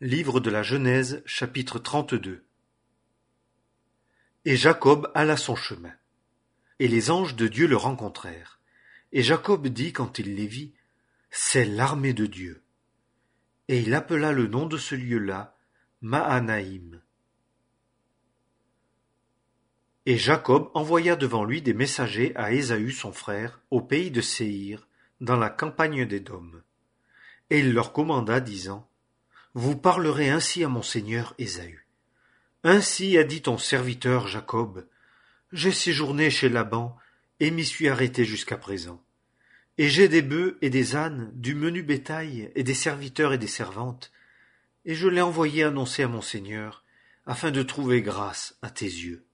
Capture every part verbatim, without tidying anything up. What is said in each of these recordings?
Livre de la Genèse, chapitre trente-deux. Et Jacob alla son chemin. Et les anges de Dieu le rencontrèrent. Et Jacob dit quand il les vit, c'est l'armée de Dieu. Et il appela le nom de ce lieu-là Mahanaïm. Et Jacob envoya devant lui des messagers à Ésaü son frère, au pays de Séhir, dans la campagne d'Édom. Et il leur commanda, disant, Vous parlerez ainsi à mon seigneur Ésaü. Ainsi a dit ton serviteur Jacob, J'ai séjourné chez Laban, et m'y suis arrêté jusqu'à présent. Et j'ai des bœufs et des ânes, du menu bétail, et des serviteurs et des servantes, et je l'ai envoyé annoncer à mon seigneur, afin de trouver grâce à tes yeux.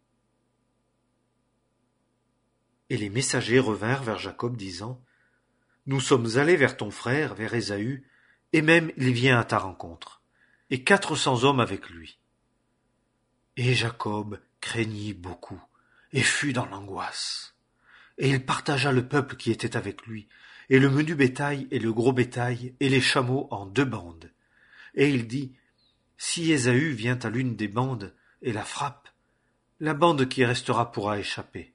Et les messagers revinrent vers Jacob, disant, Nous sommes allés vers ton frère, vers Ésaü, et même il vient à ta rencontre, et quatre cents hommes avec lui. Et Jacob craignit beaucoup, et fut dans l'angoisse. Et il partagea le peuple qui était avec lui, et le menu bétail et le gros bétail, et les chameaux en deux bandes. Et il dit, Si Ésaü vient à l'une des bandes, et la frappe, la bande qui restera pourra échapper.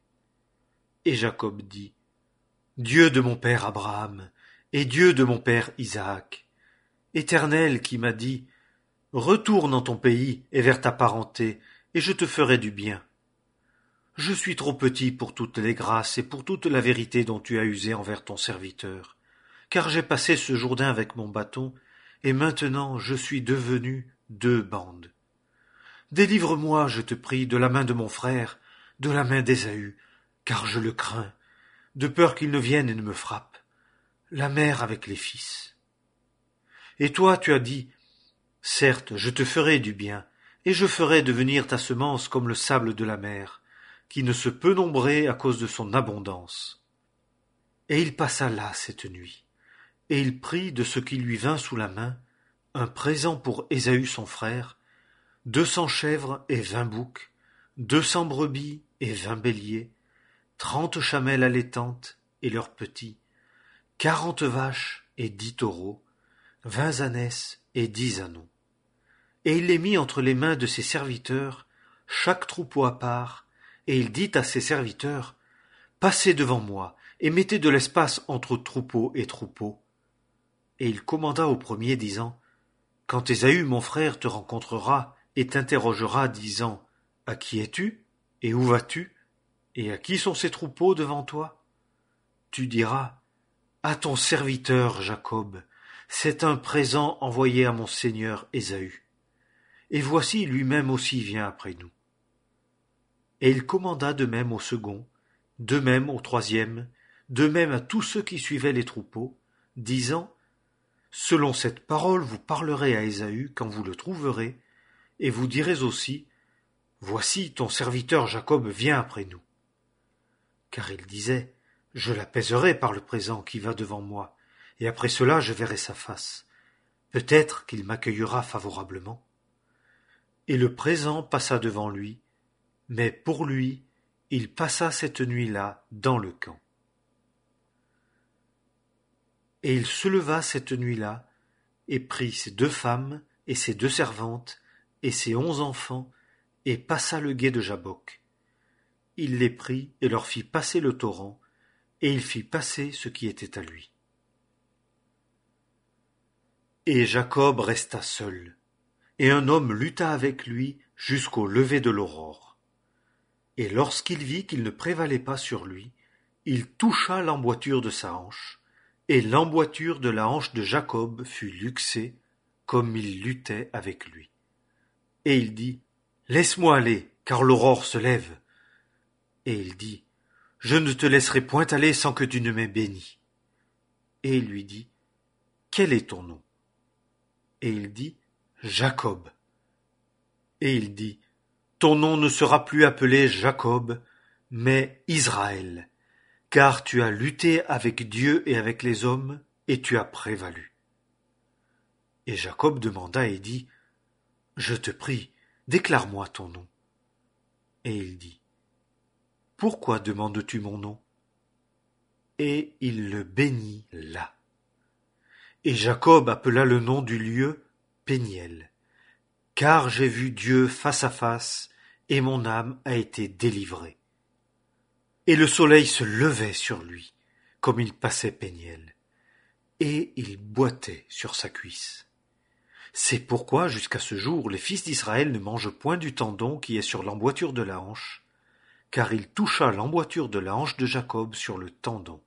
Et Jacob dit, Dieu de mon père Abraham, et Dieu de mon père Isaac, Éternel qui m'a dit, Retourne en ton pays et vers ta parenté, et je te ferai du bien. Je suis trop petit pour toutes les grâces et pour toute la vérité dont tu as usé envers ton serviteur, car j'ai passé ce Jourdain avec mon bâton, et maintenant je suis devenu deux bandes. Délivre-moi, je te prie, de la main de mon frère, de la main d'Ésaü, car je le crains, de peur qu'il ne vienne et ne me frappe, la mère avec les fils. Et toi, tu as dit, certes, je te ferai du bien, et je ferai devenir ta semence comme le sable de la mer, qui ne se peut nombrer à cause de son abondance. Et il passa là cette nuit, et il prit de ce qui lui vint sous la main, un présent pour Ésaü son frère, deux cents chèvres et vingt boucs, deux cents brebis et vingt béliers, trente chamelles allaitantes et leurs petits, quarante vaches et dix taureaux, vingt ânesses et dix ânons. Et il les mit entre les mains de ses serviteurs, chaque troupeau à part, et il dit à ses serviteurs, Passez devant moi, et mettez de l'espace entre troupeau et troupeau. Et il commanda au premier, disant, Quand Ésaü mon frère te rencontrera, et t'interrogera, disant, À qui es-tu, et où vas-tu, et à qui sont ces troupeaux devant toi? Tu diras, À ton serviteur Jacob, c'est un présent envoyé à mon seigneur Ésaü. Et voici lui-même aussi vient après nous. Et il commanda de même au second, de même au troisième, de même à tous ceux qui suivaient les troupeaux, disant, Selon cette parole vous parlerez à Ésaü quand vous le trouverez, et vous direz aussi, Voici ton serviteur Jacob vient après nous. Car il disait, Je l'apaiserai par le présent qui va devant moi, et après cela je verrai sa face. Peut-être qu'il m'accueillera favorablement. Et le présent passa devant lui, mais pour lui, il passa cette nuit-là dans le camp. Et il se leva cette nuit-là, et prit ses deux femmes, et ses deux servantes, et ses onze enfants, et passa le gué de Jabbok. Il les prit et leur fit passer le torrent, et il fit passer ce qui était à lui. Et Jacob resta seul, et un homme lutta avec lui jusqu'au lever de l'aurore. Et lorsqu'il vit qu'il ne prévalait pas sur lui, il toucha l'emboîture de sa hanche, et l'emboîture de la hanche de Jacob fut luxée, comme il luttait avec lui. Et il dit, Laisse-moi aller, car l'aurore se lève. Et il dit, Je ne te laisserai point aller sans que tu ne m'aies béni. Et il lui dit, Quel est ton nom? Et il dit, Jacob. Et il dit, Ton nom ne sera plus appelé Jacob, mais Israël, car tu as lutté avec Dieu et avec les hommes, et tu as prévalu. Et Jacob demanda et dit, Je te prie, déclare-moi ton nom. Et il dit, Pourquoi demandes-tu mon nom? Et il le bénit là. Et Jacob appela le nom du lieu Péniel, car j'ai vu Dieu face à face, et mon âme a été délivrée. Et le soleil se levait sur lui, comme il passait Péniel, et il boitait sur sa cuisse. C'est pourquoi, jusqu'à ce jour, les fils d'Israël ne mangent point du tendon qui est sur l'emboîture de la hanche, car il toucha l'emboîture de la hanche de Jacob sur le tendon.